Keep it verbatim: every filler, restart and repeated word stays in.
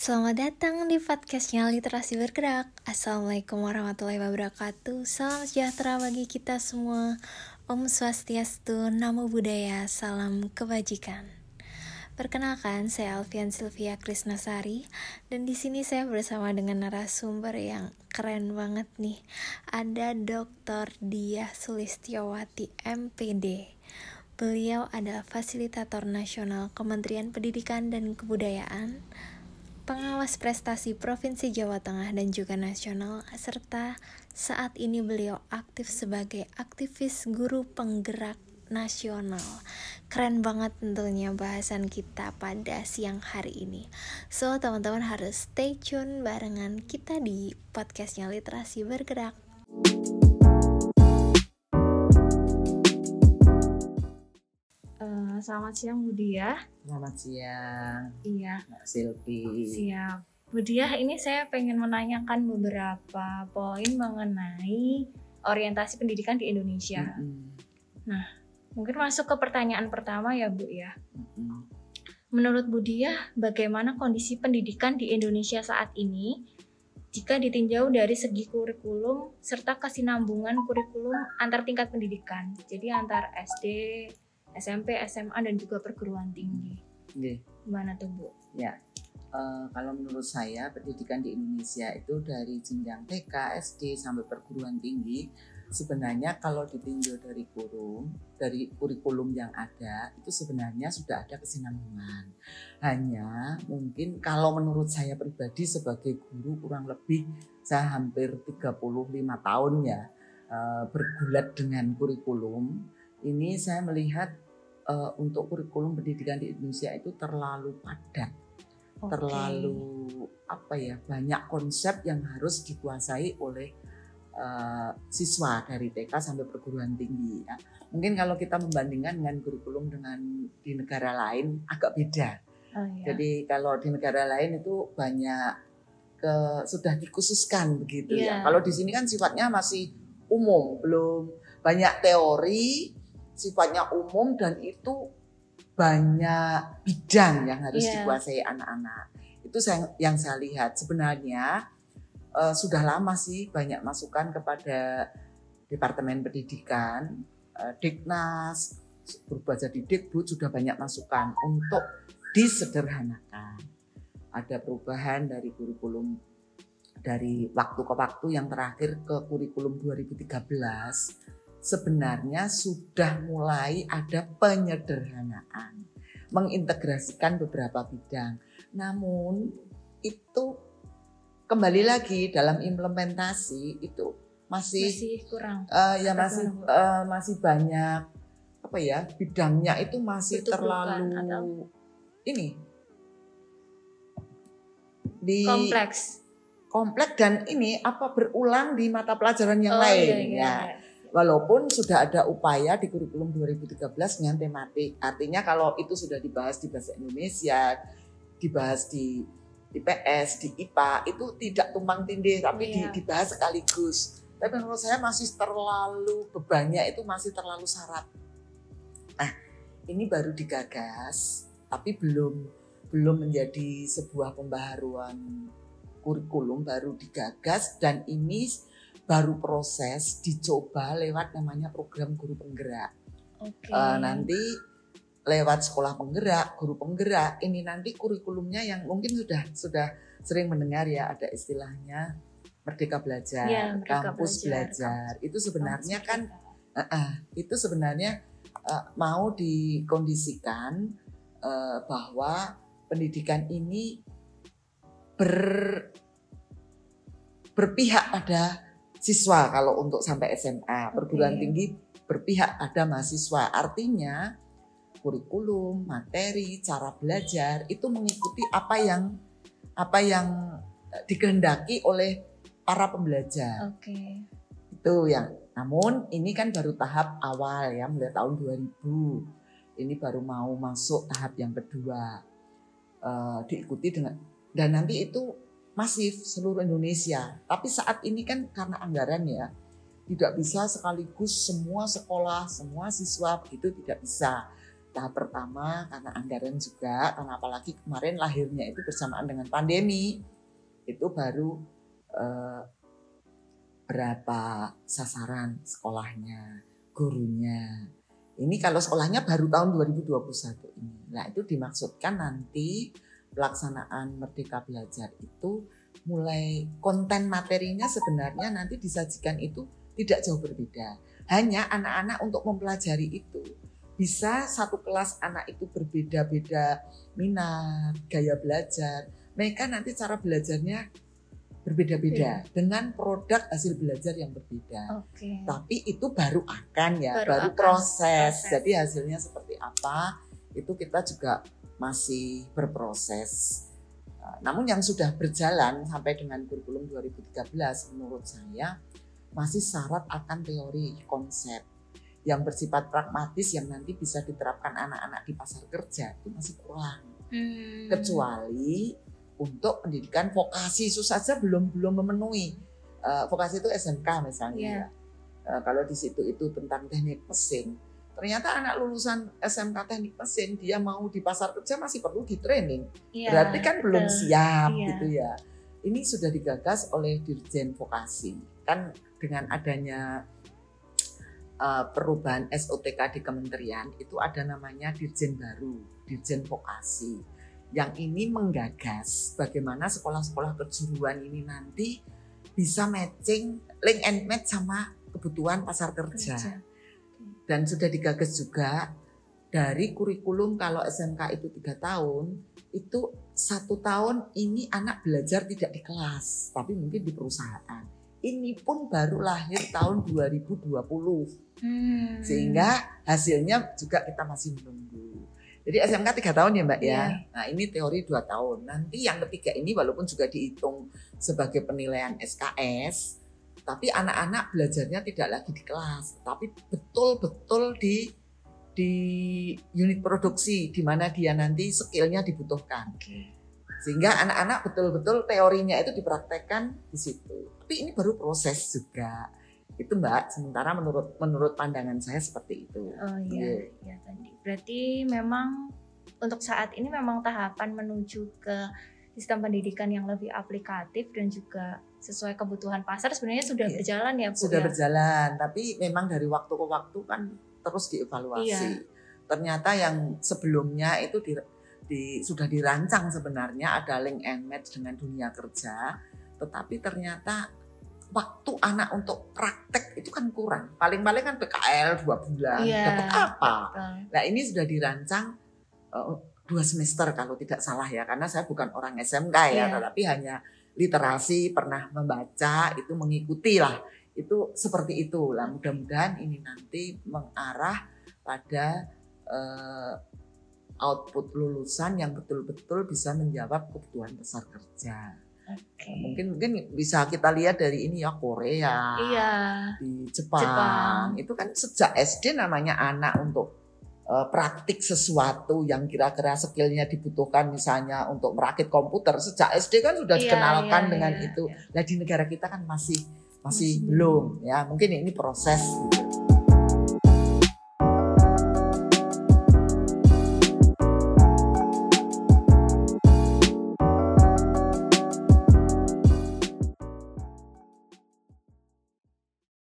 Selamat datang di podcastnya Literasi Bergerak. Assalamualaikum warahmatullahi wabarakatuh. Salam sejahtera bagi kita semua. Om Swastiastu, Namo Buddhaya, salam kebajikan. Perkenalkan, saya Alfian Sylvia Krisnasari dan di sini saya bersama dengan narasumber yang keren banget nih. Ada doktor Diah Sulistiowati M P D. Beliau adalah fasilitator nasional Kementerian Pendidikan dan Kebudayaan, pengawas prestasi Provinsi Jawa Tengah dan juga nasional, serta saat ini beliau aktif sebagai aktivis guru penggerak nasional. Keren banget tentunya bahasan kita pada siang hari ini. So, teman-teman harus stay tune barengan kita di podcastnya Literasi Bergerak. Uh, selamat siang Bu Diah. Selamat siang. Iya. Mbak Silvi. Siap. Bu Diah, ini saya pengen menanyakan beberapa poin mengenai orientasi pendidikan di Indonesia. Mm-hmm. Nah, mungkin masuk ke pertanyaan pertama ya Bu ya. Mm-hmm. Menurut Bu Diah, bagaimana kondisi pendidikan di Indonesia saat ini jika ditinjau dari segi kurikulum serta kesinambungan kurikulum antar tingkat pendidikan? Jadi antar S D, S M P, S M A, dan juga perguruan tinggi. Okay. Gimana tuh Bu? Ya, uh, kalau menurut saya pendidikan di Indonesia itu dari jenjang T K, S D sampai perguruan tinggi, sebenarnya kalau ditinjau dari kurikulum, dari kurikulum yang ada itu sebenarnya sudah ada kesinambungan. Hanya mungkin kalau menurut saya pribadi sebagai guru kurang lebih saya hampir tiga puluh lima tahun ya uh, bergulat dengan kurikulum. Ini saya melihat uh, untuk kurikulum pendidikan di Indonesia itu terlalu padat, okay. terlalu apa ya banyak konsep yang harus dikuasai oleh uh, siswa dari T K sampai perguruan tinggi. Ya. Mungkin kalau kita membandingkan dengan kurikulum dengan di negara lain agak beda. Oh, iya. Jadi kalau di negara lain itu banyak ke sudah dikhususkan begitu yeah. ya. Kalau di sini kan sifatnya masih umum, belum banyak teori. Sifatnya umum dan itu banyak bidang yang harus yeah. dikuasai anak-anak. Itu saya, yang saya lihat sebenarnya uh, sudah lama sih banyak masukan kepada Departemen Pendidikan, uh, Diknas, berubah jadi Dikbud sudah banyak masukan untuk disederhanakan. Ada perubahan dari kurikulum dari waktu ke waktu, yang terakhir ke kurikulum dua ribu tiga belas. Sebenarnya sudah mulai ada penyederhanaan, mengintegrasikan beberapa bidang. Namun itu kembali lagi dalam implementasi itu masih, masih kurang, uh, ya masih uh, masih banyak apa ya bidangnya itu masih Betul terlalu atau ini di kompleks, kompleks dan ini apa berulang di mata pelajaran yang oh, lain iya, iya, ya. iya. Walaupun sudah ada upaya di kurikulum dua ribu tiga belas dengan tematik. Artinya kalau itu sudah dibahas di bahasa Indonesia, dibahas di I P S, di I P A, itu tidak tumpang tindih tapi yeah. dibahas sekaligus. Tapi menurut saya masih terlalu bebannya itu masih terlalu syarat. Nah, ini baru digagas tapi belum belum menjadi sebuah pembaharuan kurikulum, baru digagas dan ini baru proses dicoba lewat namanya program guru penggerak. Okay. Uh, nanti lewat sekolah penggerak, guru penggerak, ini nanti kurikulumnya yang mungkin sudah sudah sering mendengar ya, ada istilahnya Merdeka Belajar, ya, Merdeka Kampus Belajar. Belajar. Itu sebenarnya Kampus kan uh, uh, itu sebenarnya uh, mau dikondisikan uh, bahwa pendidikan ini ber berpihak pada siswa. Kalau untuk sampai S M A, perguruan okay. tinggi berpihak pada mahasiswa. Artinya kurikulum, materi, cara belajar itu mengikuti apa yang apa yang dikehendaki oleh para pembelajar. Oke. Okay. Itu yang. Namun ini kan baru tahap awal ya, mulai tahun dua ribu. Ini baru mau masuk tahap yang kedua. Uh, diikuti dengan dan nanti itu masif seluruh Indonesia. Tapi saat ini kan karena anggaran ya, tidak bisa sekaligus semua sekolah, semua siswa begitu tidak bisa. tahap pertama karena anggaran juga, karena apalagi kemarin lahirnya itu bersamaan dengan pandemi, itu baru eh, berapa sasaran sekolahnya, gurunya. Ini kalau sekolahnya baru tahun dua ribu dua puluh satu ini. Nah itu dimaksudkan nanti pelaksanaan Merdeka Belajar itu mulai konten materinya sebenarnya nanti disajikan itu tidak jauh berbeda. Hanya anak-anak untuk mempelajari itu. Bisa satu kelas anak itu berbeda-beda minat, gaya belajar. Mereka nanti cara belajarnya berbeda-beda okay. dengan produk hasil belajar yang berbeda. Okay. Tapi itu baru akan ya, baru, baru akan proses. proses. Jadi hasilnya seperti apa, itu kita juga masih berproses. Namun yang sudah berjalan sampai dengan kurikulum dua ribu tiga belas menurut saya masih syarat akan teori konsep yang bersifat pragmatis yang nanti bisa diterapkan anak-anak di pasar kerja itu masih kurang. Hmm. Kecuali untuk pendidikan vokasi itu saja belum belum memenuhi. Uh, vokasi itu S M K misalnya. Yeah. Uh, kalau di situ itu tentang teknik mesin. Ternyata anak lulusan S M K teknik mesin dia mau di pasar kerja masih perlu di training. Yeah, berarti kan betul. belum siap yeah. gitu ya. Ini sudah digagas oleh Dirjen Vokasi. Kan dengan adanya Uh, perubahan S O T K di kementerian itu ada namanya Dirjen baru, Dirjen Vokasi. Yang ini menggagas bagaimana sekolah-sekolah kejuruan ini nanti bisa matching, link and match sama kebutuhan pasar kerja. kerja. Dan sudah digagas juga dari kurikulum kalau S M K itu tiga tahun, itu satu tahun ini anak belajar tidak di kelas, tapi mungkin di perusahaan. Ini pun baru lahir tahun dua ribu dua puluh. Hmm. Sehingga hasilnya juga kita masih menunggu. Jadi S M K tiga tahun ya Mbak ya. Yeah. Nah ini teori dua tahun. Nanti yang ketiga ini walaupun juga dihitung sebagai penilaian S K S, tapi anak-anak belajarnya tidak lagi di kelas, tapi betul-betul di di unit produksi di mana dia nanti skillnya dibutuhkan. Okay. Sehingga anak-anak betul-betul teorinya itu dipraktekkan di situ. Tapi ini baru proses juga. Itu Mbak, sementara menurut menurut pandangan saya seperti itu. Oh iya, yeah. ya tadi. Berarti memang untuk saat ini memang tahapan menuju ke sistem pendidikan yang lebih aplikatif dan juga sesuai kebutuhan pasar sebenarnya sudah yeah. berjalan ya Bu. Sudah ya? berjalan, tapi memang dari waktu ke waktu kan terus dievaluasi. Yeah. Ternyata yang sebelumnya itu di, di, sudah dirancang sebenarnya ada link and match dengan dunia kerja, tetapi ternyata waktu anak untuk praktek itu kan kurang. Paling-paling kan P K L dua bulan, yeah, dapat apa? Betul. Nah ini sudah dirancang uh, dua semester kalau tidak salah ya, karena saya bukan orang S M K ya, yeah. tetapi hanya literasi, pernah membaca, itu mengikuti lah. Itu seperti itu lah. Mudah-mudahan ini nanti mengarah pada uh, output lulusan yang betul-betul bisa menjawab kebutuhan pasar kerja. Okay. Mungkin mungkin bisa kita lihat dari ini ya Korea, iya. di Jepang. Jepang itu kan sejak S D namanya anak untuk uh, praktik sesuatu yang kira-kira skillnya dibutuhkan, misalnya untuk merakit komputer sejak S D kan sudah iya, dikenalkan iya, dengan iya, itu. Iya. Nah di negara kita kan masih masih hmm. belum ya, mungkin ini proses. Gitu.